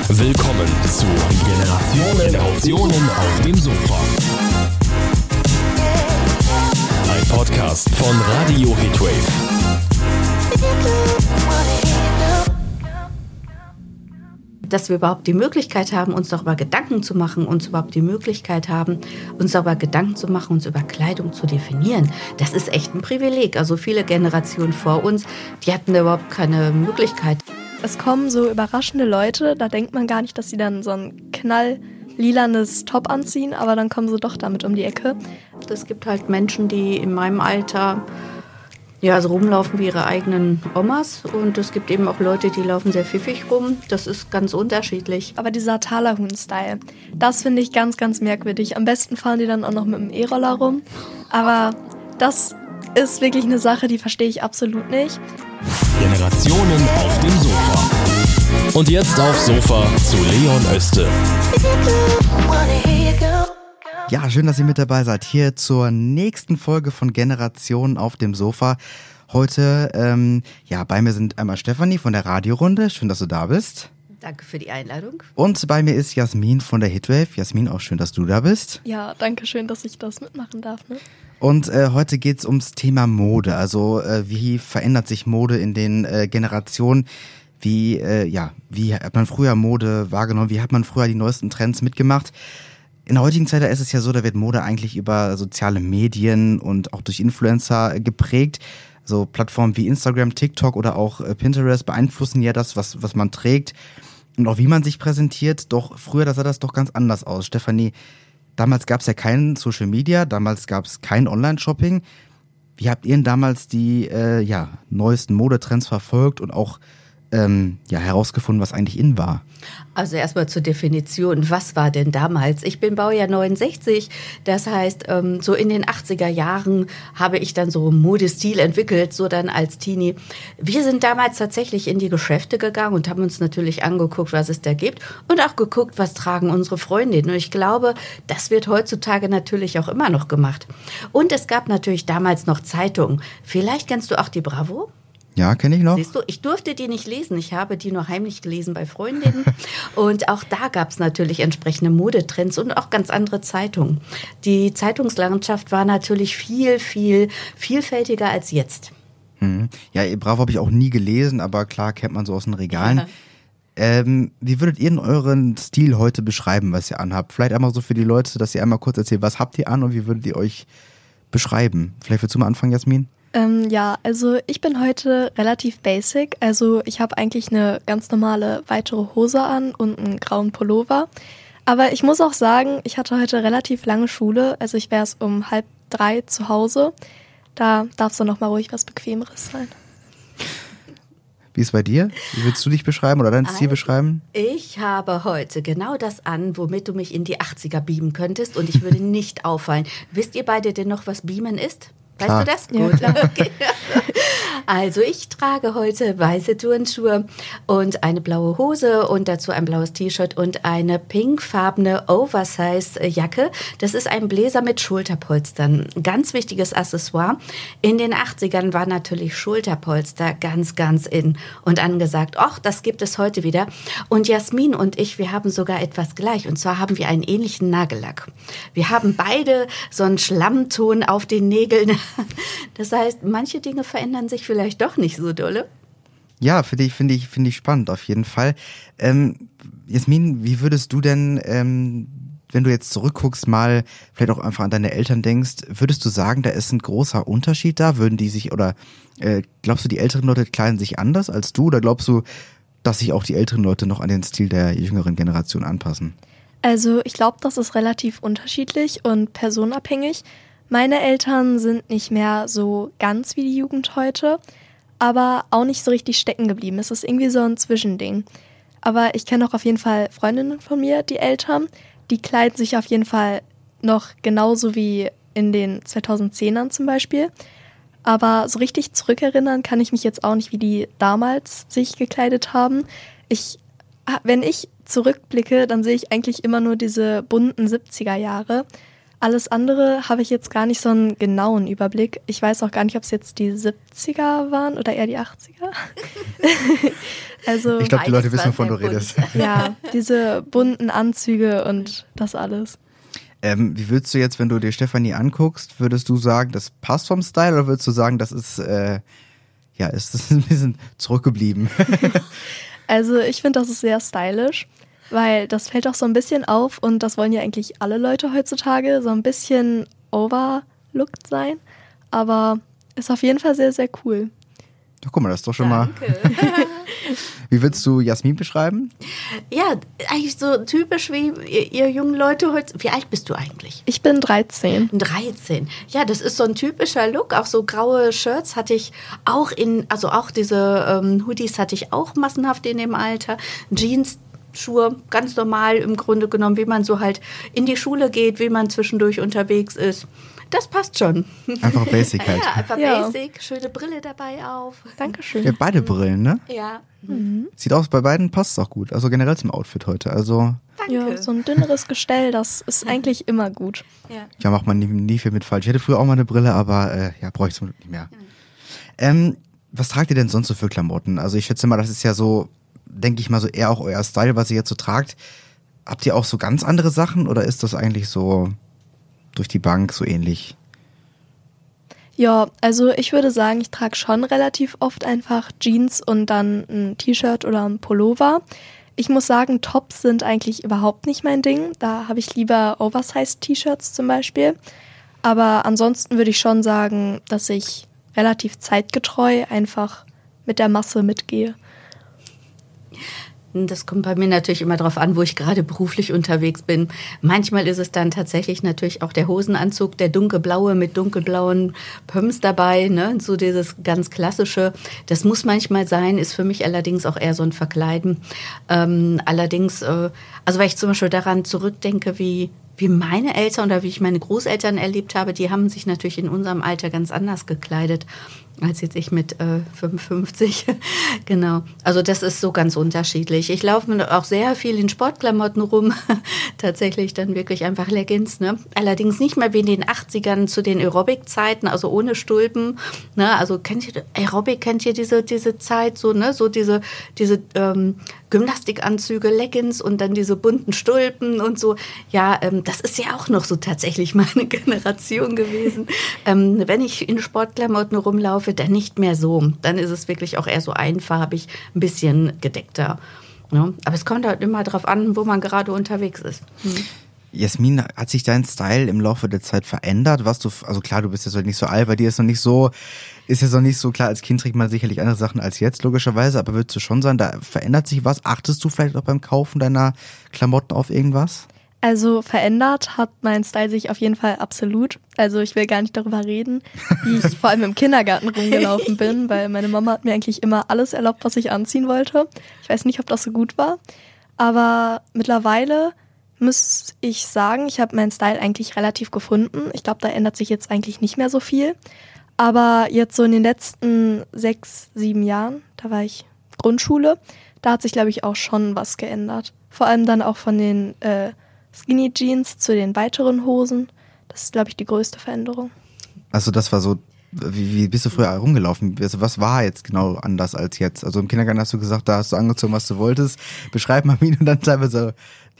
Willkommen zu Generationen auf dem Sofa. Ein Podcast von Radio Heatwave. Dass wir überhaupt die Möglichkeit haben, uns darüber Gedanken zu machen, uns über Kleidung zu definieren, das ist echt ein Privileg. Also viele Generationen vor uns, die hatten da überhaupt keine Möglichkeit. Es kommen so überraschende Leute, da denkt man gar nicht, dass sie dann so ein knalllilanes Top anziehen, aber dann kommen sie doch damit um die Ecke. Es gibt halt Menschen, die in meinem Alter so rumlaufen wie ihre eigenen Omas, und es gibt eben auch Leute, die laufen sehr pfiffig rum. Das ist ganz unterschiedlich. Aber dieser Talerhuhn-Style, das finde ich ganz, ganz merkwürdig. Am besten fahren die dann auch noch mit dem E-Roller rum. Aber das ist wirklich eine Sache, die verstehe ich absolut nicht. Generationen auf dem Sofa. Und jetzt aufs Sofa zu Leon Oeste. Ja, schön, dass ihr mit dabei seid hier zur nächsten Folge von Generationen auf dem Sofa. Heute, bei mir sind einmal Stefanie von der Radiorunde. Schön, dass du da bist. Danke für die Einladung. Und bei mir ist Jasmin von der Heatwave. Jasmin, auch schön, dass du da bist. Ja, danke schön, dass ich das mitmachen darf. Ne? Und heute geht's ums Thema Mode. Also wie verändert sich Mode in den Generationen? Wie hat man früher Mode wahrgenommen? Wie hat man früher die neuesten Trends mitgemacht? In der heutigen Zeit ist es ja so, da wird Mode eigentlich über soziale Medien und auch durch Influencer geprägt. So Plattformen wie Instagram, TikTok oder auch Pinterest beeinflussen ja das, was man trägt und auch wie man sich präsentiert. Doch früher sah das doch ganz anders aus. Stefanie, damals gab es ja kein Social Media, damals gab es kein Online-Shopping. Wie habt ihr denn damals die neuesten Modetrends verfolgt und auch herausgefunden, was eigentlich in war? Also erstmal zur Definition, was war denn damals? Ich bin Baujahr 69, das heißt, so in den 80er Jahren habe ich dann so Modestil entwickelt, so dann als Teenie. Wir sind damals tatsächlich in die Geschäfte gegangen und haben uns natürlich angeguckt, was es da gibt und auch geguckt, was tragen unsere Freundinnen. Und ich glaube, das wird heutzutage natürlich auch immer noch gemacht. Und es gab natürlich damals noch Zeitungen. Vielleicht kennst du auch die Bravo? Ja, kenne ich noch. Siehst du, ich durfte die nicht lesen. Ich habe die nur heimlich gelesen bei Freundinnen. Und auch da gab es natürlich entsprechende Modetrends und auch ganz andere Zeitungen. Die Zeitungslandschaft war natürlich viel, viel vielfältiger als jetzt. Ja, Bravo habe ich auch nie gelesen, aber klar kennt man so aus den Regalen. Ja. Wie würdet ihr denn euren Stil heute beschreiben, was ihr anhabt? Vielleicht einmal so für die Leute, dass ihr einmal kurz erzählt, was habt ihr an und wie würdet ihr euch beschreiben? Vielleicht willst du mal anfangen, Jasmin? Also ich bin heute relativ basic. Also ich habe eigentlich eine ganz normale weitere Hose an und einen grauen Pullover. Aber ich muss auch sagen, ich hatte heute relativ lange Schule. Also ich wäre es um 2:30 zu Hause. Da darf es dann noch mal ruhig was Bequemeres sein. Wie ist es bei dir? Wie willst du dich beschreiben oder dein Stil beschreiben? Ich habe heute genau das an, womit du mich in die 80er beamen könntest, und ich würde nicht auffallen. Wisst ihr beide denn noch, was beamen ist? Weißt klar. du das? Ja, Gut, klar. Okay. Also ich trage heute weiße Turnschuhe und eine blaue Hose und dazu ein blaues T-Shirt und eine pinkfarbene Oversize-Jacke. Das ist ein Bläser mit Schulterpolstern. Ganz wichtiges Accessoire. In den 80ern war natürlich Schulterpolster ganz, ganz in und angesagt. Och, das gibt es heute wieder. Und Jasmin und ich, wir haben sogar etwas gleich. Und zwar haben wir einen ähnlichen Nagellack. Wir haben beide so einen Schlammton auf den Nägeln. Das heißt, manche Dinge verändern sich vielleicht doch nicht so dolle. Ja, finde ich spannend auf jeden Fall. Jasmin, wie würdest du denn, wenn du jetzt zurückguckst, mal vielleicht auch einfach an deine Eltern denkst, würdest du sagen, da ist ein großer Unterschied da? Würden die sich glaubst du, die älteren Leute kleiden sich anders als du, oder glaubst du, dass sich auch die älteren Leute noch an den Stil der jüngeren Generation anpassen? Also ich glaube, das ist relativ unterschiedlich und personenabhängig. Meine Eltern sind nicht mehr so ganz wie die Jugend heute, aber auch nicht so richtig stecken geblieben. Es ist irgendwie so ein Zwischending. Aber ich kenne auch auf jeden Fall Freundinnen von mir, die Eltern, die kleiden sich auf jeden Fall noch genauso wie in den 2010ern zum Beispiel. Aber so richtig zurückerinnern kann ich mich jetzt auch nicht, wie die damals sich gekleidet haben. Wenn ich zurückblicke, dann sehe ich eigentlich immer nur diese bunten 70er Jahre. Alles andere habe ich jetzt gar nicht so einen genauen Überblick. Ich weiß auch gar nicht, ob es jetzt die 70er waren oder eher die 80er. Also, ich glaube, die Leute wissen, wovon du redest. Ja, diese bunten Anzüge und das alles. Wie würdest du jetzt, wenn du dir Stefanie anguckst, würdest du sagen, das passt vom Style oder würdest du sagen, das ist, ist das ein bisschen zurückgeblieben? Also ich finde, das ist sehr stylisch, weil das fällt auch so ein bisschen auf und das wollen ja eigentlich alle Leute heutzutage, so ein bisschen overlooked sein, aber ist auf jeden Fall sehr, sehr cool. Ja, guck mal, das ist doch schon Danke. mal... Wie würdest du Jasmin beschreiben? Ja, eigentlich so typisch wie ihr jungen Leute heute. Wie alt bist du eigentlich? Ich bin 13. 13. Ja, das ist so ein typischer Look. Auch so graue Shirts hatte ich auch auch diese Hoodies hatte ich auch massenhaft in dem Alter. Jeans, Schuhe, ganz normal im Grunde genommen, wie man so halt in die Schule geht, wie man zwischendurch unterwegs ist. Das passt schon. Einfach Basic halt. Ja, einfach Ja. Basic, schöne Brille dabei auf. Dankeschön. Ja, beide Brillen, ne? Ja, Sieht aus, bei beiden passt es auch gut. Also generell zum Outfit heute. Also, danke. Ja, so ein dünneres Gestell, das ist eigentlich immer gut. Ja. ja, macht man nie viel mit falsch. Ich hatte früher auch mal eine Brille, aber brauche ich zum Glück nicht mehr. Was tragt ihr denn sonst so für Klamotten? Also ich schätze mal, das ist ja so, denke ich mal, so eher auch euer Style, was ihr jetzt so tragt. Habt ihr auch so ganz andere Sachen oder ist das eigentlich so durch die Bank so ähnlich? Ja, also ich würde sagen, ich trage schon relativ oft einfach Jeans und dann ein T-Shirt oder ein Pullover. Ich muss sagen, Tops sind eigentlich überhaupt nicht mein Ding. Da habe ich lieber Oversize-T-Shirts zum Beispiel. Aber ansonsten würde ich schon sagen, dass ich relativ zeitgetreu einfach mit der Masse mitgehe. Das kommt bei mir natürlich immer darauf an, wo ich gerade beruflich unterwegs bin. Manchmal ist es dann tatsächlich natürlich auch der Hosenanzug, der dunkelblaue mit dunkelblauen Pumps dabei, ne? So dieses ganz klassische. Das muss manchmal sein, ist für mich allerdings auch eher so ein Verkleiden. Allerdings, also weil ich zum Beispiel daran zurückdenke, wie meine Eltern oder wie ich meine Großeltern erlebt habe, die haben sich natürlich in unserem Alter ganz anders gekleidet als jetzt ich mit 55. Genau. Also das ist so ganz unterschiedlich. Ich laufe auch sehr viel in Sportklamotten rum. Tatsächlich dann wirklich einfach Leggings. Ne? Allerdings nicht mehr wie in den 80ern zu den Aerobic-Zeiten, also ohne Stulpen. Ne? Also kennt ihr Aerobic, kennt ihr diese Zeit so, ne? So diese Gymnastikanzüge, Leggings und dann diese bunten Stulpen und so. Ja, das ist ja auch noch so tatsächlich meine Generation gewesen. Wenn ich in Sportklamotten rumlaufe, dann nicht mehr so. Dann ist es wirklich auch eher so einfarbig, ein bisschen gedeckter. Ja, aber es kommt halt immer darauf an, wo man gerade unterwegs ist. Jasmin, hat sich dein Style im Laufe der Zeit verändert? Also klar, du bist jetzt nicht so alt, bei dir ist jetzt noch nicht so klar, als Kind trägt man sicherlich andere Sachen als jetzt, logischerweise, aber würdest du schon sagen, da verändert sich was? Achtest du vielleicht auch beim Kaufen deiner Klamotten auf irgendwas? Also verändert hat mein Style sich auf jeden Fall absolut. Also ich will gar nicht darüber reden, wie ich vor allem im Kindergarten rumgelaufen bin, weil meine Mama hat mir eigentlich immer alles erlaubt, was ich anziehen wollte. Ich weiß nicht, ob das so gut war, aber mittlerweile muss ich sagen, ich habe meinen Style eigentlich relativ gefunden. Ich glaube, da ändert sich jetzt eigentlich nicht mehr so viel. Aber jetzt so in den letzten 6, 7 Jahren, da war ich Grundschule, da hat sich, glaube ich, auch schon was geändert. Vor allem dann auch von den Skinny Jeans zu den weiteren Hosen. Das ist, glaube ich, die größte Veränderung. Also das war so, wie bist du früher rumgelaufen? Also was war jetzt genau anders als jetzt? Also im Kindergarten hast du gesagt, da hast du angezogen, was du wolltest. Beschreib mal, wie du dann teilweise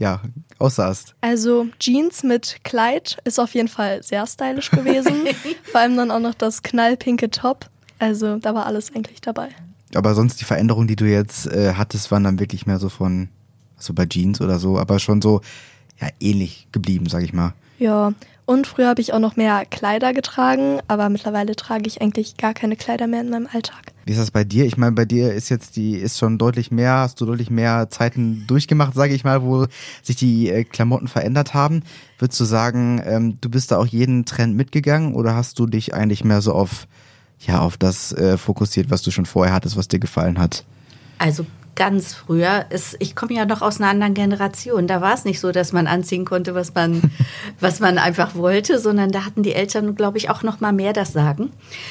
aussahst. Also Jeans mit Kleid ist auf jeden Fall sehr stylisch gewesen. Vor allem dann auch noch das knallpinke Top. Also da war alles eigentlich dabei. Aber sonst die Veränderungen, die du jetzt hattest, waren dann wirklich mehr so von, also bei Jeans oder so, aber schon so ähnlich geblieben, sag ich mal. Ja, und früher habe ich auch noch mehr Kleider getragen, aber mittlerweile trage ich eigentlich gar keine Kleider mehr in meinem Alltag. Wie ist das bei dir? Ich meine, bei dir ist schon deutlich mehr, hast du deutlich mehr Zeiten durchgemacht, sage ich mal, wo sich die Klamotten verändert haben. Würdest du sagen, du bist da auch jeden Trend mitgegangen oder hast du dich eigentlich mehr so auf das fokussiert, was du schon vorher hattest, was dir gefallen hat? Also ganz früher. Ich komme ja noch aus einer anderen Generation. Da war es nicht so, dass man anziehen konnte, was man einfach wollte, sondern da hatten die Eltern, glaube ich, auch noch mal mehr das Sagen.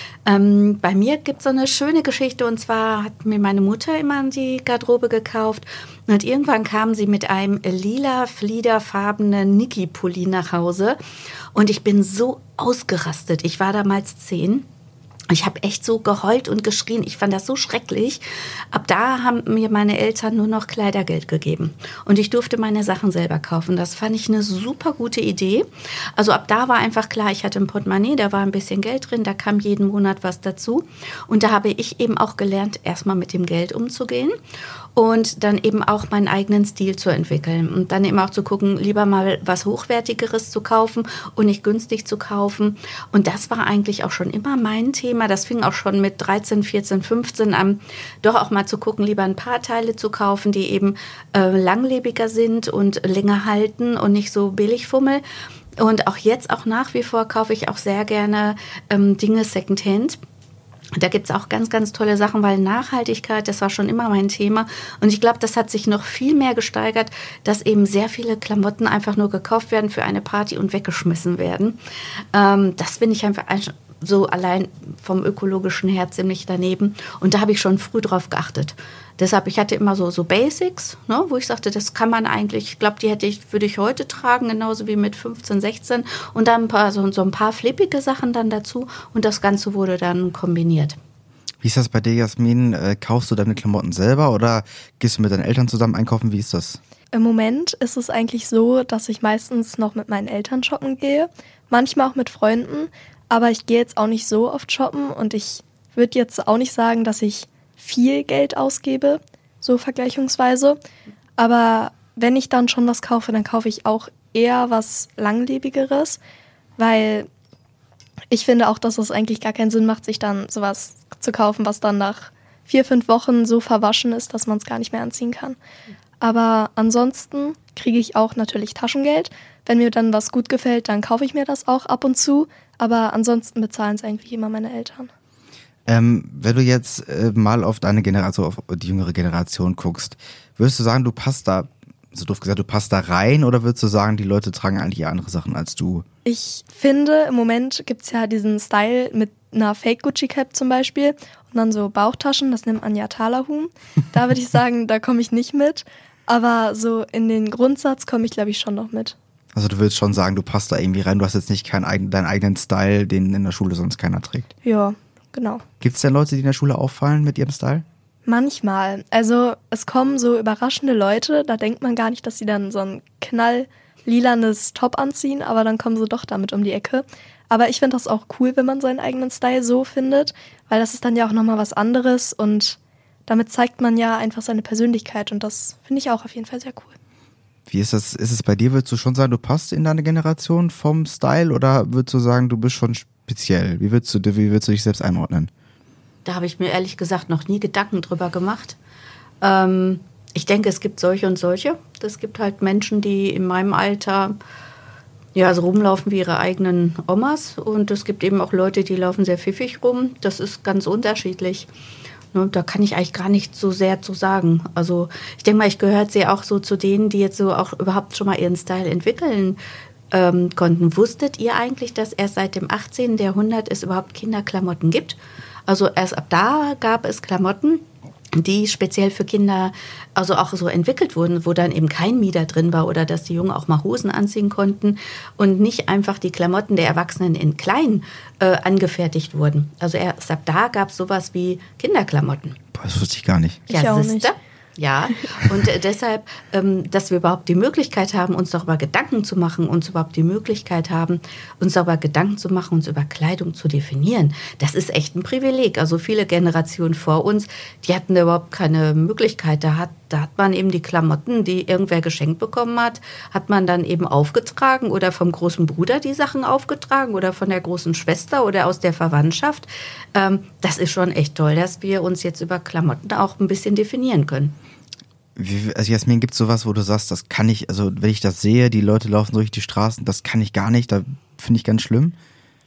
Bei mir gibt es so eine schöne Geschichte, und zwar hat mir meine Mutter immer die Garderobe gekauft und irgendwann kam sie mit einem lila fliederfarbenen Niki-Pulli nach Hause und ich bin so ausgerastet. Ich war damals 10. Ich habe echt so geheult und geschrien. Ich fand das so schrecklich. Ab da haben mir meine Eltern nur noch Kleidergeld gegeben. Und ich durfte meine Sachen selber kaufen. Das fand ich eine super gute Idee. Also ab da war einfach klar, ich hatte ein Portemonnaie, da war ein bisschen Geld drin, da kam jeden Monat was dazu. Und da habe ich eben auch gelernt, erstmal mit dem Geld umzugehen und dann eben auch meinen eigenen Stil zu entwickeln. Und dann eben auch zu gucken, lieber mal was Hochwertigeres zu kaufen und nicht günstig zu kaufen. Und das war eigentlich auch schon immer mein Thema. Das fing auch schon mit 13, 14, 15 an, doch auch mal zu gucken, lieber ein paar Teile zu kaufen, die eben langlebiger sind und länger halten und nicht so billig Fummel. Und auch jetzt, auch nach wie vor, kaufe ich auch sehr gerne Dinge Secondhand. Da gibt es auch ganz, ganz tolle Sachen, weil Nachhaltigkeit, das war schon immer mein Thema. Und ich glaube, das hat sich noch viel mehr gesteigert, dass eben sehr viele Klamotten einfach nur gekauft werden für eine Party und weggeschmissen werden. Das finde ich einfach so allein vom ökologischen her ziemlich daneben. Und da habe ich schon früh drauf geachtet. Deshalb, ich hatte immer so Basics, ne, wo ich sagte, das kann man eigentlich, ich glaube, würde ich heute tragen, genauso wie mit 15, 16. Und dann so ein paar flippige Sachen dann dazu. Und das Ganze wurde dann kombiniert. Wie ist das bei dir, Jasmin? Kaufst du deine Klamotten selber oder gehst du mit deinen Eltern zusammen einkaufen? Wie ist das? Im Moment ist es eigentlich so, dass ich meistens noch mit meinen Eltern shoppen gehe. Manchmal auch mit Freunden. Aber ich gehe jetzt auch nicht so oft shoppen und ich würde jetzt auch nicht sagen, dass ich viel Geld ausgebe, so vergleichungsweise. Aber wenn ich dann schon was kaufe, dann kaufe ich auch eher was Langlebigeres, weil ich finde auch, dass es eigentlich gar keinen Sinn macht, sich dann sowas zu kaufen, was dann nach 4, 5 Wochen so verwaschen ist, dass man es gar nicht mehr anziehen kann. Aber ansonsten kriege ich auch natürlich Taschengeld. Wenn mir dann was gut gefällt, dann kaufe ich mir das auch ab und zu. Aber ansonsten bezahlen es eigentlich immer meine Eltern. Wenn du jetzt mal auf deine Generation, auf die jüngere Generation guckst, würdest du sagen, du passt da, so doof gesagt, du passt da rein, oder würdest du sagen, die Leute tragen eigentlich eher andere Sachen als du? Ich finde, im Moment gibt es ja diesen Style mit einer Fake-Gucci-Cap zum Beispiel und dann so Bauchtaschen, das nennt man ja Talahum. Da würde ich sagen, da komme ich nicht mit. Aber so in den Grundsatz komme ich, glaube ich, schon noch mit. Also du würdest schon sagen, du passt da irgendwie rein, du hast jetzt nicht deinen eigenen Style, den in der Schule sonst keiner trägt. Ja, genau. Gibt es denn Leute, die in der Schule auffallen mit ihrem Style? Manchmal. Also es kommen so überraschende Leute, da denkt man gar nicht, dass sie dann so ein knalllilanes Top anziehen, aber dann kommen sie doch damit um die Ecke. Aber ich finde das auch cool, wenn man seinen eigenen Style so findet, weil das ist dann ja auch nochmal was anderes und damit zeigt man ja einfach seine Persönlichkeit und das finde ich auch auf jeden Fall sehr cool. Wie ist das? Ist es bei dir, würdest du schon sagen, du passt in deine Generation vom Style, oder würdest du sagen, du bist schon speziell? Wie würdest du dich selbst einordnen? Da habe ich mir ehrlich gesagt noch nie Gedanken drüber gemacht. Ich denke, es gibt solche und solche. Es gibt halt Menschen, die in meinem Alter ja so rumlaufen wie ihre eigenen Omas. Und es gibt eben auch Leute, die laufen sehr pfiffig rum. Das ist ganz unterschiedlich. Da kann ich eigentlich gar nicht so sehr zu sagen. Also ich denke mal, ich gehöre jetzt ja auch so zu denen, die jetzt so auch überhaupt schon mal ihren Style entwickeln konnten. Wusstet ihr eigentlich, dass erst seit dem 18. Jahrhundert es überhaupt Kinderklamotten gibt? Also erst ab da gab es Klamotten, die speziell für Kinder also auch so entwickelt wurden, wo dann eben kein Mieder drin war oder dass die Jungen auch mal Hosen anziehen konnten und nicht einfach die Klamotten der Erwachsenen in klein angefertigt wurden. Also erst ab da gab es sowas wie Kinderklamotten. Boah, das wusste ich gar nicht. Ich auch nicht. Ja, und deshalb, dass wir überhaupt die Möglichkeit haben, uns darüber Gedanken zu machen, uns über Kleidung zu definieren, das ist echt ein Privileg. Also viele Generationen vor uns, die hatten überhaupt keine Möglichkeit. Da hat man eben die Klamotten, die irgendwer geschenkt bekommen hat man dann eben aufgetragen oder vom großen Bruder die Sachen aufgetragen oder von der großen Schwester oder aus der Verwandtschaft. Das ist schon echt toll, dass wir uns jetzt über Klamotten auch ein bisschen definieren können. Also Jasmin, gibt es sowas, wo du sagst, das kann ich, also wenn ich das sehe, die Leute laufen durch die Straßen, das kann ich gar nicht, da finde ich ganz schlimm?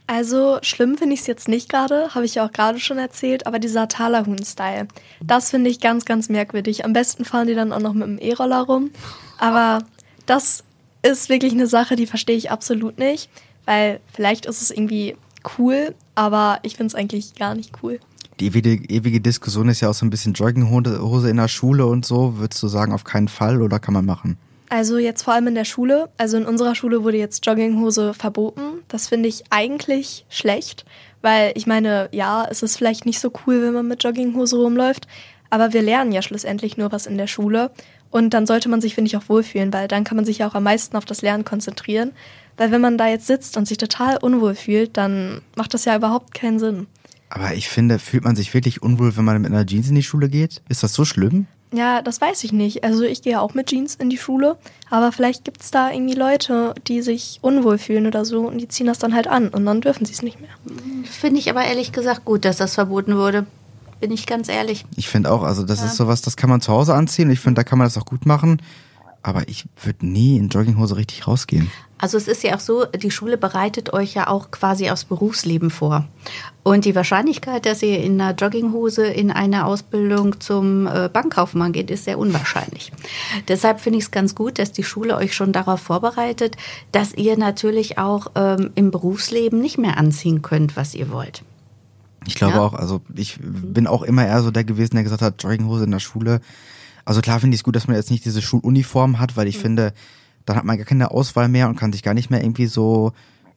Also schlimm finde ich es jetzt nicht gerade, habe ich ja auch gerade schon erzählt, aber dieser Talerhuhn-Style, das finde ich ganz, ganz merkwürdig. Am besten fahren die dann auch noch mit dem E-Roller rum, aber das ist wirklich eine Sache, die verstehe ich absolut nicht, weil vielleicht ist es irgendwie cool, aber ich finde es eigentlich gar nicht cool. Die ewige Diskussion ist ja auch so ein bisschen Jogginghose in der Schule und so. Würdest du sagen, auf keinen Fall oder kann man machen? Also jetzt vor allem in der Schule. Also in unserer Schule wurde jetzt Jogginghose verboten. Das finde ich eigentlich schlecht, weil ich meine, ja, es ist vielleicht nicht so cool, wenn man mit Jogginghose rumläuft, aber wir lernen ja schlussendlich nur was in der Schule und dann sollte man sich, finde ich, auch wohlfühlen, weil dann kann man sich ja auch am meisten auf das Lernen konzentrieren, weil wenn man da jetzt sitzt und sich total unwohl fühlt, dann macht das ja überhaupt keinen Sinn. Aber ich finde, fühlt man sich wirklich unwohl, wenn man mit einer Jeans in die Schule geht? Ist das so schlimm? Ja, das weiß ich nicht. Also ich gehe auch mit Jeans in die Schule, aber vielleicht gibt es da irgendwie Leute, die sich unwohl fühlen oder so und die ziehen das dann halt an und dann dürfen sie es nicht mehr. Finde ich aber ehrlich gesagt gut, dass das verboten wurde. Bin ich ganz ehrlich. Ich finde auch, also das ist sowas, das kann man zu Hause anziehen und ich finde, da kann man das auch gut machen. Aber ich würde nie in Jogginghose richtig rausgehen. Also es ist ja auch so, die Schule bereitet euch ja auch quasi aufs Berufsleben vor. Und die Wahrscheinlichkeit, dass ihr in einer Jogginghose in eine Ausbildung zum Bankkaufmann geht, ist sehr unwahrscheinlich. Deshalb finde ich es ganz gut, dass die Schule euch schon darauf vorbereitet, dass ihr natürlich auch im Berufsleben nicht mehr anziehen könnt, was ihr wollt. Ich glaube auch, also ich bin auch immer eher so der gewesen, der gesagt hat, Jogginghose in der Schule. Also klar finde ich es gut, dass man jetzt nicht diese Schuluniform hat, weil ich finde, dann hat man gar keine Auswahl mehr und kann sich gar nicht mehr irgendwie so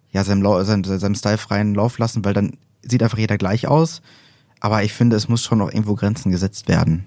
seinem stylefreien Lauf lassen, weil dann sieht einfach jeder gleich aus. Aber ich finde, es muss schon noch irgendwo Grenzen gesetzt werden.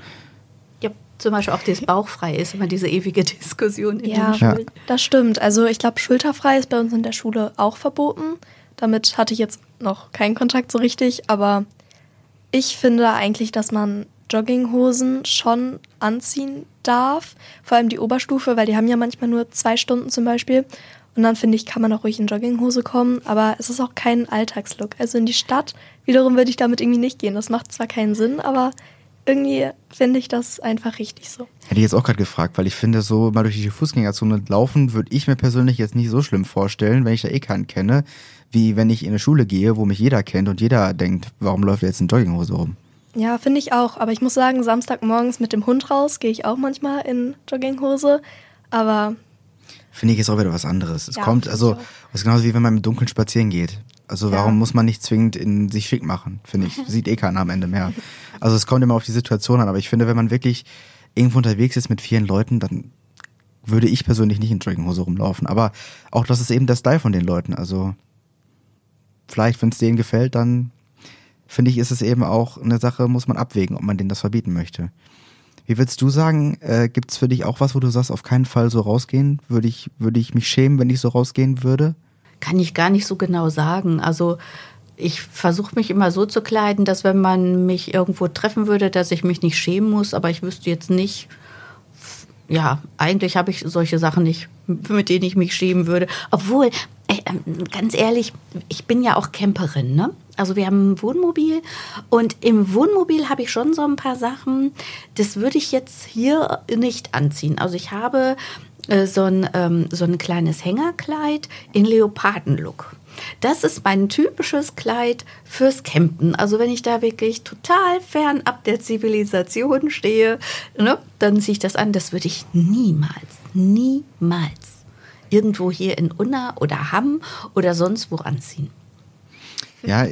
Ja, zum Beispiel auch das bauchfrei ist immer diese ewige Diskussion in den Ja, Schulen. das stimmt. Also ich glaube, schulterfrei ist bei uns in der Schule auch verboten. Damit hatte ich jetzt noch keinen Kontakt so richtig, aber ich finde eigentlich, dass man Jogginghosen schon anziehen darf, vor allem die Oberstufe, weil die haben ja manchmal nur 2 Stunden zum Beispiel und dann finde ich, kann man auch ruhig in Jogginghose kommen, aber es ist auch kein Alltagslook. Also in die Stadt wiederum würde ich damit irgendwie nicht gehen. Das macht zwar keinen Sinn, aber irgendwie finde ich das einfach richtig so. Hätte ich jetzt auch gerade gefragt, weil ich finde, so mal durch die Fußgängerzone laufen, würde ich mir persönlich jetzt nicht so schlimm vorstellen, wenn ich da eh keinen kenne, wie wenn ich in eine Schule gehe, wo mich jeder kennt und jeder denkt, warum läuft er jetzt in Jogginghose rum? Ja, finde ich auch. Aber ich muss sagen, Samstagmorgens mit dem Hund raus gehe ich auch manchmal in Jogginghose. Aber finde ich jetzt auch wieder was anderes. Es ja, kommt, also, es ist genauso wie wenn man im Dunkeln spazieren geht. Also warum muss man nicht zwingend in sich schick machen, finde ich. Sieht eh keiner am Ende mehr. Also es kommt immer auf die Situation an. Aber ich finde, wenn man wirklich irgendwo unterwegs ist mit vielen Leuten, dann würde ich persönlich nicht in Jogginghose rumlaufen. Aber auch das ist eben der Style von den Leuten. Also vielleicht, wenn es denen gefällt, dann finde ich, ist es eben auch eine Sache, muss man abwägen, ob man denen das verbieten möchte. Wie würdest du sagen, gibt es für dich auch was, wo du sagst, auf keinen Fall so rausgehen? Würde ich mich schämen, wenn ich so rausgehen würde? Kann ich gar nicht so genau sagen. Also ich versuche mich immer so zu kleiden, dass wenn man mich irgendwo treffen würde, dass ich mich nicht schämen muss, aber ich wüsste jetzt nicht, ja, eigentlich habe ich solche Sachen nicht, mit denen ich mich schämen würde. Obwohl, ganz ehrlich, ich bin ja auch Camperin, ne? Also wir haben ein Wohnmobil und im Wohnmobil habe ich schon so ein paar Sachen, das würde ich jetzt hier nicht anziehen. Also ich habe so ein kleines Hängerkleid in Leopardenlook. Das ist mein typisches Kleid fürs Campen. Also wenn ich da wirklich total fernab der Zivilisation stehe, ne, dann ziehe ich das an. Das würde ich niemals irgendwo hier in Unna oder Hamm oder sonst wo anziehen. Ja,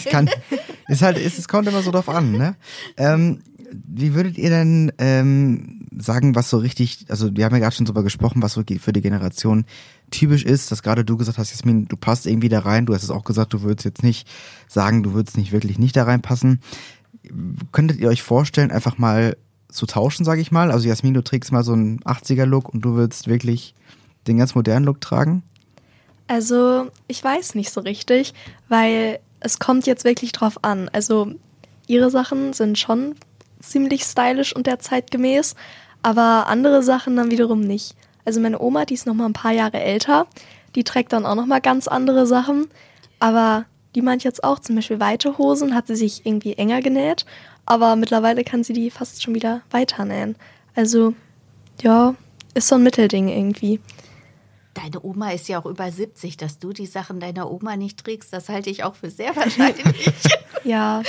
es kommt immer so drauf an, ne? Wie würdet ihr denn sagen, was so richtig, also wir haben ja gerade schon drüber gesprochen, was so für die Generation typisch ist, dass gerade du gesagt hast, Jasmin, du passt irgendwie da rein, du hast es auch gesagt, du würdest jetzt nicht sagen, du würdest nicht wirklich nicht da reinpassen. Könntet ihr euch vorstellen, einfach mal zu tauschen, sage ich mal? Also Jasmin, du trägst mal so einen 80er-Look und du würdest wirklich den ganz modernen Look tragen? Also ich weiß nicht so richtig, weil es kommt jetzt wirklich drauf an. Also ihre Sachen sind schon ziemlich stylisch und der Zeit gemäß, aber andere Sachen dann wiederum nicht. Also meine Oma, die ist noch mal ein paar Jahre älter, die trägt dann auch noch mal ganz andere Sachen, aber die meint jetzt auch zum Beispiel weite Hosen, hat sie sich irgendwie enger genäht, aber mittlerweile kann sie die fast schon wieder weiter nähen. Also ja, ist so ein Mittelding irgendwie. deine Oma ist ja auch über 70, dass du die Sachen deiner Oma nicht trägst, das halte ich auch für sehr wahrscheinlich. Ja.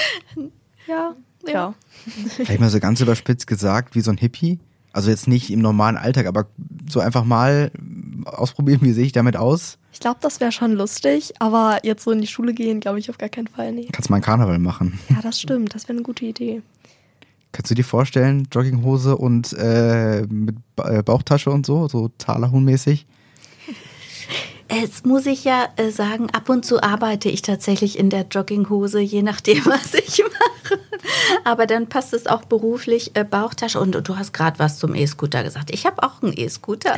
Vielleicht mal so ganz überspitzt gesagt, wie so ein Hippie. Also jetzt nicht im normalen Alltag, aber so einfach mal ausprobieren, wie sehe ich damit aus? Ich glaube, das wäre schon lustig, aber jetzt so in die Schule gehen, glaube ich auf gar keinen Fall. Nee. Kannst mal einen Karneval machen. Ja, das stimmt. Das wäre eine gute Idee. Kannst du dir vorstellen, Jogginghose und mit Bauchtasche und so Talerhuhn-mäßig? Jetzt muss ich ja sagen, ab und zu arbeite ich tatsächlich in der Jogginghose, je nachdem, was ich mache. Aber dann passt es auch beruflich, Bauchtasche. Und du hast gerade was zum E-Scooter gesagt. Ich habe auch einen E-Scooter.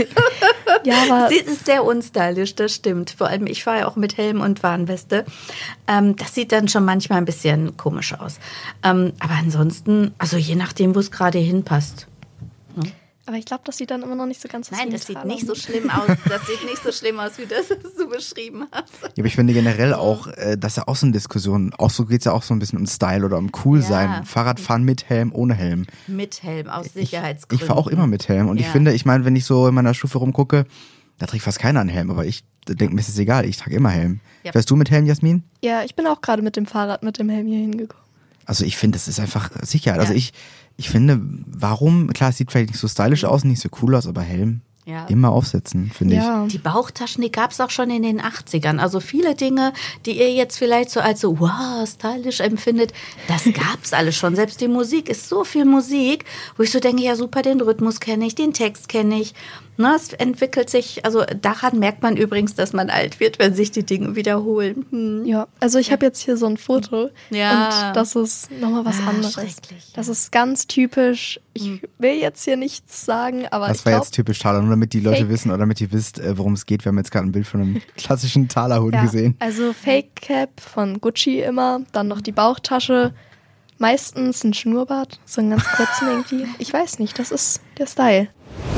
Ja, aber Sie ist sehr unstylisch, das stimmt. Vor allem, ich fahre ja auch mit Helm und Warnweste. Das sieht dann schon manchmal ein bisschen komisch aus. Aber ansonsten, also je nachdem, wo es gerade hinpasst. Aber ich glaube, das sieht dann immer noch nicht so ganz aus. Nein, wie ein das sieht Taler. nicht so schlimm aus. Das sieht nicht so schlimm aus, wie das, was du beschrieben hast. Ja, aber ich finde generell auch, das ist ja auch so eine Diskussion. Auch so geht es ja auch so ein bisschen um Style oder um cool sein. Ja. Fahrradfahren mit Helm, ohne Helm. Mit Helm, aus Ich Sicherheitsgründen. fahre auch immer mit Helm. Und ich finde, ich meine, wenn ich so in meiner Stufe rumgucke, da trägt fast keiner einen Helm. Aber ich denke, mir ist es egal, ich trage immer Helm. Ja. Fährst du mit Helm, Jasmin? Ja, ich bin auch gerade mit dem Fahrrad mit dem Helm hier hingekommen. Also ich finde, das ist einfach Sicherheit. Also ich finde, warum, klar, es sieht vielleicht nicht so stylisch aus, nicht so cool aus, aber Helm Ja. immer aufsetzen, finde ich. Ja. Die Bauchtaschen, die gab es auch schon in den 80ern. Also viele Dinge, die ihr jetzt vielleicht so als so, wow, stylisch empfindet, das gab es alles schon. Selbst die Musik ist so viel Musik, wo ich so denke, ja super, den Rhythmus kenne ich, den Text kenne ich. Ne, es entwickelt sich, also daran merkt man übrigens, dass man alt wird, wenn sich die Dinge wiederholen. Ja, also ich habe jetzt hier so ein Foto Ja. und das ist nochmal was anderes. schrecklich, Das ist ganz typisch. Ich will jetzt hier nichts sagen, aber Das ich war glaube, jetzt typisch Thaler, nur damit die Leute Fake. wissen oder damit ihr wisst, worum es geht. Wir haben jetzt gerade ein Bild von einem klassischen Thalerhut gesehen. also Fake Cap von Gucci immer, dann noch die Bauchtasche, meistens ein Schnurrbart, so einen ganz kurzen irgendwie. Ich weiß nicht, das ist der Style.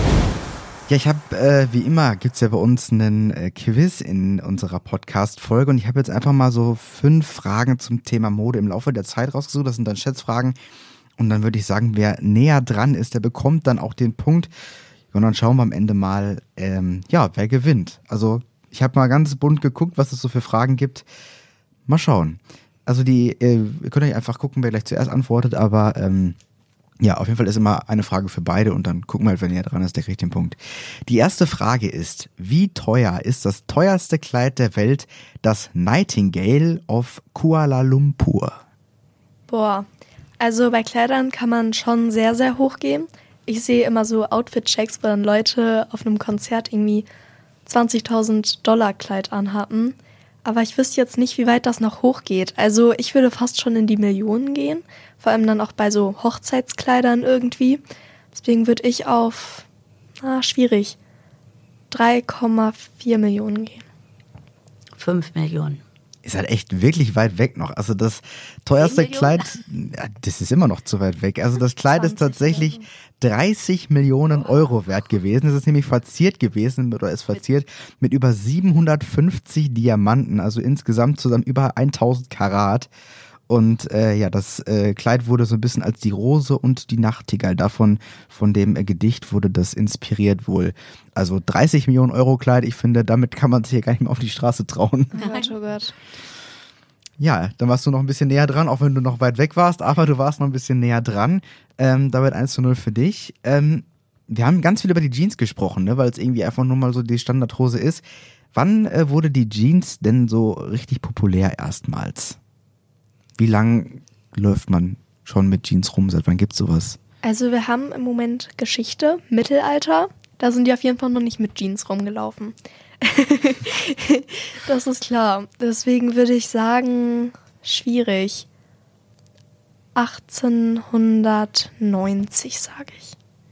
Ja, ich habe, wie immer, gibt's ja bei uns einen Quiz in unserer Podcast-Folge und ich habe jetzt einfach mal so 5 Fragen zum Thema Mode im Laufe der Zeit rausgesucht. Das sind dann Schätzfragen und dann würde ich sagen, wer näher dran ist, der bekommt dann auch den Punkt und dann schauen wir am Ende mal, wer gewinnt. Also ich habe mal ganz bunt geguckt, was es so für Fragen gibt. Mal schauen. Also ihr könnt euch einfach gucken, wer gleich zuerst antwortet, aber ja, auf jeden Fall ist immer eine Frage für beide und dann gucken wir halt, wer näher dran ist, der kriegt den Punkt. Die erste Frage ist, wie teuer ist das teuerste Kleid der Welt, das Nightingale of Kuala Lumpur? Boah, also bei Kleidern kann man schon sehr, sehr hoch gehen. Ich sehe immer so Outfit-Checks, wo dann Leute auf einem Konzert irgendwie $20.000 Kleid anhatten. Aber ich wüsste jetzt nicht, wie weit das noch hochgeht. Also ich würde fast schon in die Millionen gehen. Vor allem dann auch bei so Hochzeitskleidern irgendwie. Deswegen würde ich auf, schwierig, 3,4 Millionen gehen. 5 Millionen. Ist halt echt wirklich weit weg noch. Also das teuerste 10 Millionen? Kleid, ja, das ist immer noch zu weit weg. Also das Kleid ist 20 tatsächlich 30 Millionen Euro wert gewesen. Es ist nämlich verziert gewesen oder ist verziert mit über 750 Diamanten, also insgesamt zusammen über 1000 Karat. Und das Kleid wurde so ein bisschen als die Rose und die Nachtigall. Von dem Gedicht wurde das inspiriert wohl. Also 30 Millionen Euro Kleid, ich finde, damit kann man sich ja gar nicht mehr auf die Straße trauen. Oh Gott, oh Gott. Ja, dann warst du noch ein bisschen näher dran, auch wenn du noch weit weg warst, aber du warst noch ein bisschen näher dran. Damit 1:0 für dich. Wir haben ganz viel über die Jeans gesprochen, ne, weil es irgendwie einfach nur mal so die Standardhose ist. Wann wurde die Jeans denn so richtig populär erstmals? Wie lang läuft man schon mit Jeans rum? Seit wann gibt's sowas? Also wir haben im Moment Geschichte, Mittelalter. Da sind die auf jeden Fall noch nicht mit Jeans rumgelaufen. Das ist klar. Deswegen würde ich sagen, schwierig. 1890, sage ich.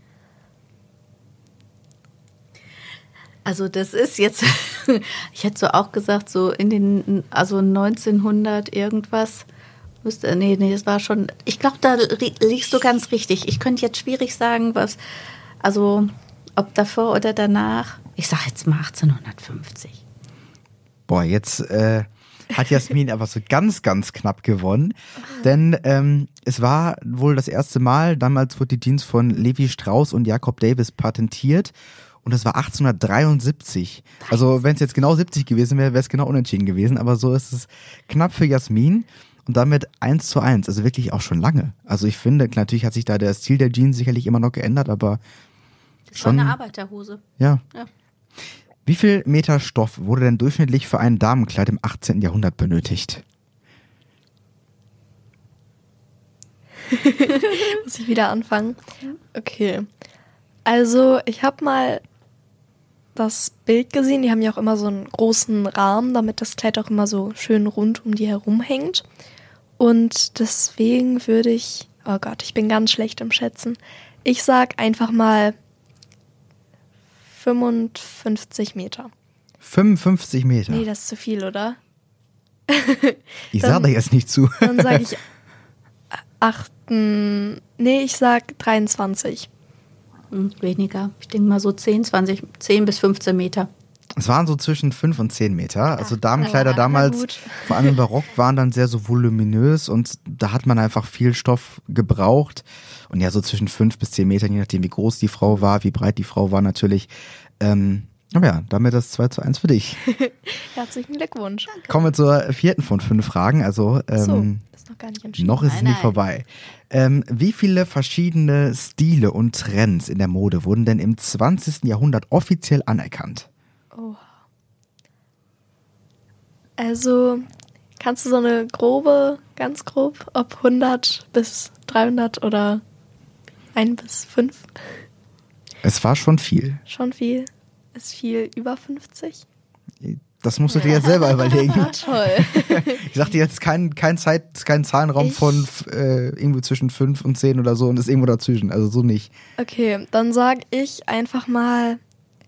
Also das ist jetzt, ich hätte so auch gesagt, so in den, also 1900 irgendwas. Nee, das war schon, ich glaube, da liegst du ganz richtig. Ich könnte jetzt schwierig sagen, ob davor oder danach. Ich sage jetzt mal 1850. Boah, jetzt hat Jasmin aber so ganz, ganz knapp gewonnen. Denn es war wohl das erste Mal, damals wurde die Jeans von Levi Strauss und Jacob Davis patentiert. und das war 1873. Also wenn es jetzt genau 70 gewesen wäre, wäre es genau unentschieden gewesen, aber so ist es knapp für Jasmin und damit 1:1, also wirklich auch schon lange. Also ich finde, natürlich hat sich da der Stil der Jeans sicherlich immer noch geändert, aber Das schon. war eine Arbeiterhose. Ja. Ja. Wie viel Meter Stoff wurde denn durchschnittlich für ein Damenkleid im 18. Jahrhundert benötigt? Muss ich wieder anfangen? Okay. Also, ich habe mal das Bild gesehen. Die haben ja auch immer so einen großen Rahmen, damit das Kleid auch immer so schön rund um die herum hängt. Und deswegen würde ich... Oh Gott, ich bin ganz schlecht im Schätzen. Ich sag einfach mal 55 Meter. 55 Meter. Nee, das ist zu viel, oder? Ich sage da jetzt nicht zu. Dann sage ich 23. Weniger. Ich denke mal so 10 bis 15 Meter. Es waren so zwischen 5 und 10 Meter. Also Damenkleider na damals, gut. vor allem im Barock, waren dann sehr so voluminös und da hat man einfach viel Stoff gebraucht. Und ja, so zwischen 5 bis 10 Metern, je nachdem wie groß die Frau war, wie breit die Frau war natürlich. Aber ja, damit das 2:1 für dich. Herzlichen Glückwunsch. Kommen wir zur 4. von 5 Fragen. Also So, ist noch gar nicht entschieden. noch ist es Nein, nicht vorbei. Wie viele verschiedene Stile und Trends in der Mode wurden denn im 20. Jahrhundert offiziell anerkannt? Oh. Also, kannst du so eine grobe, ganz grob, ob 100 bis 300 oder 1 bis 5? Es war schon viel. Schon viel. Ist viel über 50? Das musst du dir jetzt selber überlegen. Ah, toll. Ich sag dir jetzt kein Zahlenraum von irgendwo zwischen 5 und 10 oder so und ist irgendwo dazwischen. Also so nicht. Okay, dann sag ich einfach mal,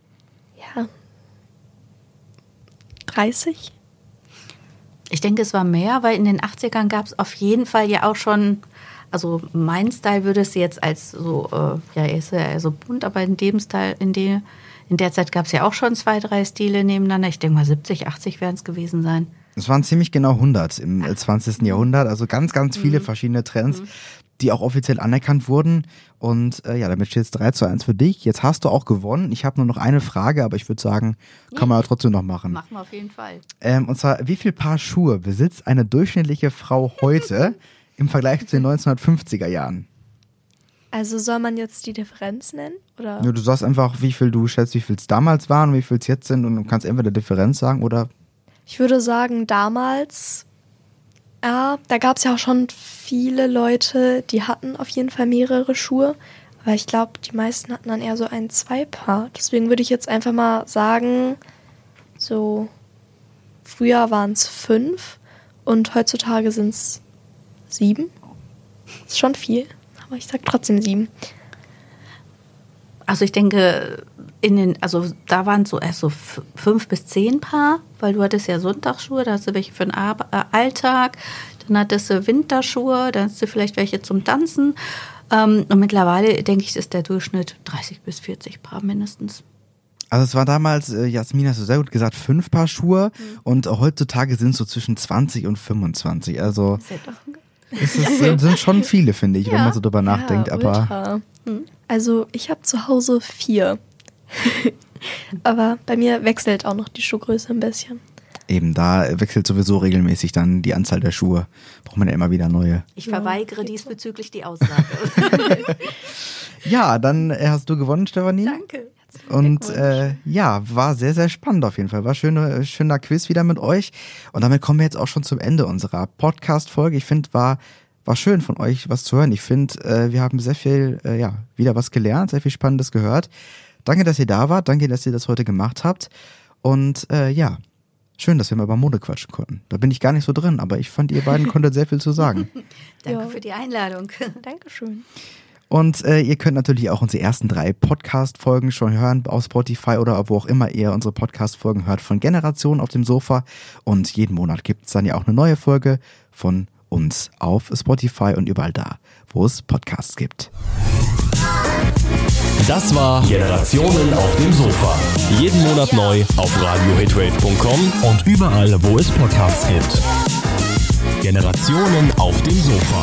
30? Ich denke, es war mehr, weil in den 80ern gab es auf jeden Fall ja auch schon, also mein Style würde es jetzt als so, er ist ja eher so bunt, aber in dem Style, in der Zeit gab es ja auch schon 2, 3 Stile nebeneinander. Ich denke mal 70, 80 werden es gewesen sein. Es waren ziemlich genau 100 im 20. Jahrhundert. Also ganz, ganz viele verschiedene Trends, die auch offiziell anerkannt wurden. Und damit steht es 3:1 für dich. Jetzt hast du auch gewonnen. Ich habe nur noch eine Frage, aber ich würde sagen, kann man ja trotzdem noch machen. Machen wir auf jeden Fall. Und zwar, wie viel Paar Schuhe besitzt eine durchschnittliche Frau heute im Vergleich zu den 1950er Jahren? Also soll man jetzt die Differenz nennen? Oder? Ja, du sagst einfach, wie viel du schätzt, wie viel es damals waren und wie viel es jetzt sind und du kannst entweder Differenz sagen oder... Ich würde sagen, damals, da gab es ja auch schon viele Leute, die hatten auf jeden Fall mehrere Schuhe. Aber ich glaube, die meisten hatten dann eher so 1, 2 Paar. Deswegen würde ich jetzt einfach mal sagen, so früher waren es 5 und heutzutage sind es 7. Das ist schon viel, aber ich sag trotzdem 7. Also ich denke, da waren es so erst so 5 bis 10 Paar, weil du hattest ja Sonntagsschuhe, da hast du welche für den Alltag, dann hattest du Winterschuhe, dann hast du vielleicht welche zum Tanzen. Und mittlerweile, denke ich, ist der Durchschnitt 30 bis 40 Paar mindestens. Also es war damals, Jasmin, hast du sehr gut gesagt, 5 Paar Schuhe und heutzutage sind es so zwischen 20 und 25. Also sind schon viele, finde ich, wenn man so drüber nachdenkt. Aber ultra. Also ich habe zu Hause 4. Aber bei mir wechselt auch noch die Schuhgröße ein bisschen. eben, da wechselt sowieso regelmäßig dann die Anzahl der Schuhe. Braucht man ja immer wieder neue. Ich verweigere diesbezüglich die Aussage. Ja, dann hast du gewonnen, Stefanie. Danke. Und war sehr, sehr spannend auf jeden Fall. War schöner Quiz wieder mit euch. Und damit kommen wir jetzt auch schon zum Ende unserer Podcast-Folge. Ich finde, war schön von euch was zu hören. Ich finde, wir haben sehr viel, wieder was gelernt, sehr viel Spannendes gehört. Danke, dass ihr da wart. Danke, dass ihr das heute gemacht habt. Und schön, dass wir mal über Mode quatschen konnten. Da bin ich gar nicht so drin, aber ich fand, ihr beiden konntet sehr viel zu sagen. Danke für die Einladung. Dankeschön. Und ihr könnt natürlich auch unsere ersten 3 Podcast-Folgen schon hören auf Spotify oder wo auch immer ihr unsere Podcast-Folgen hört von Generation auf dem Sofa. Und jeden Monat gibt es dann ja auch eine neue Folge von uns auf Spotify und überall da, wo es Podcasts gibt. Das war Generationen auf dem Sofa. Jeden Monat neu auf radiohitrate.com und überall, wo es Podcasts gibt. Generationen auf dem Sofa.